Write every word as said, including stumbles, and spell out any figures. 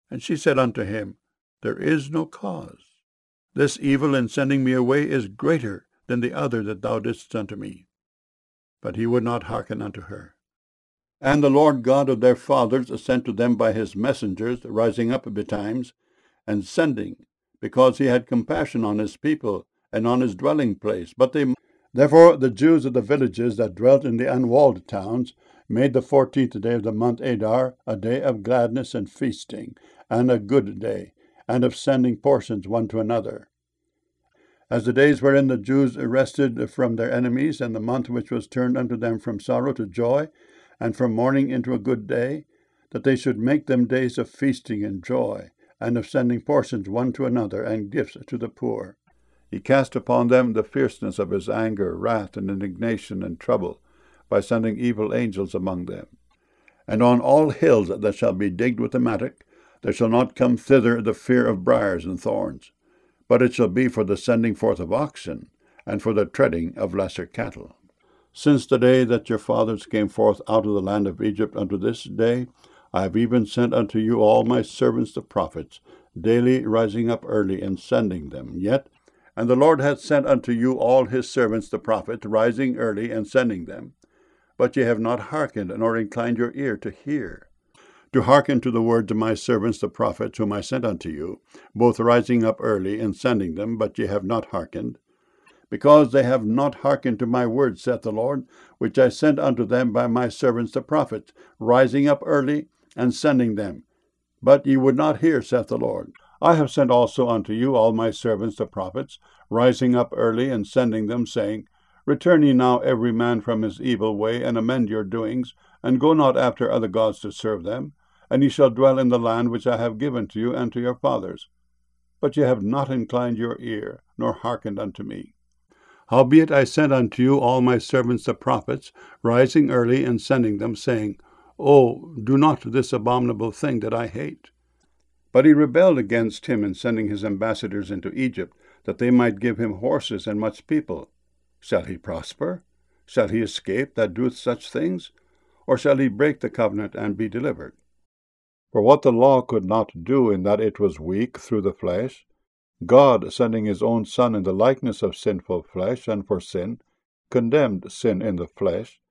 And she said unto him, There is no cause. This evil in sending me away is greater than the other that thou didst unto me. But he would not hearken unto her. And the Lord God of their fathers sent to them by his messengers, rising up betimes, and sending, because he had compassion on his people, and on his dwelling place. But they, therefore the Jews of the villages that dwelt in the unwalled towns made the fourteenth day of the month Adar a day of gladness and feasting, and a good day, and of sending portions one to another. As the days wherein the Jews rested from their enemies, and the month which was turned unto them from sorrow to joy, and from mourning into a good day, that they should make them days of feasting and joy, and of sending portions one to another, and gifts to the poor. He cast upon them the fierceness of his anger, wrath, and indignation, and trouble, by sending evil angels among them. And on all hills that shall be digged with the mattock, there shall not come thither the fear of briars and thorns, but it shall be for the sending forth of oxen, and for the treading of lesser cattle. Since the day that your fathers came forth out of the land of Egypt unto this day, I have even sent unto you all my servants the prophets, daily rising up early and sending them. Yet, and the Lord hath sent unto you all his servants the prophets, rising early and sending them. But ye have not hearkened, nor inclined your ear to hear, to hearken to the words of my servants the prophets, whom I sent unto you, both rising up early and sending them, but ye have not hearkened. Because they have not hearkened to my words, saith the Lord, which I sent unto them by my servants the prophets, rising up early and sending them. But ye would not hear, saith the Lord. I have sent also unto you all my servants the prophets, rising up early and sending them, saying, Return ye now every man from his evil way, and amend your doings, and go not after other gods to serve them, and ye shall dwell in the land which I have given to you and to your fathers. But ye have not inclined your ear, nor hearkened unto me. Howbeit I sent unto you all my servants the prophets, rising early and sending them, saying, Oh, do not this abominable thing that I hate. But he rebelled against him in sending his ambassadors into Egypt, that they might give him horses and much people. Shall he prosper? Shall he escape that doeth such things? Or shall he break the covenant and be delivered? For what the law could not do in that it was weak through the flesh, God, sending his own Son in the likeness of sinful flesh, and for sin, condemned sin in the flesh,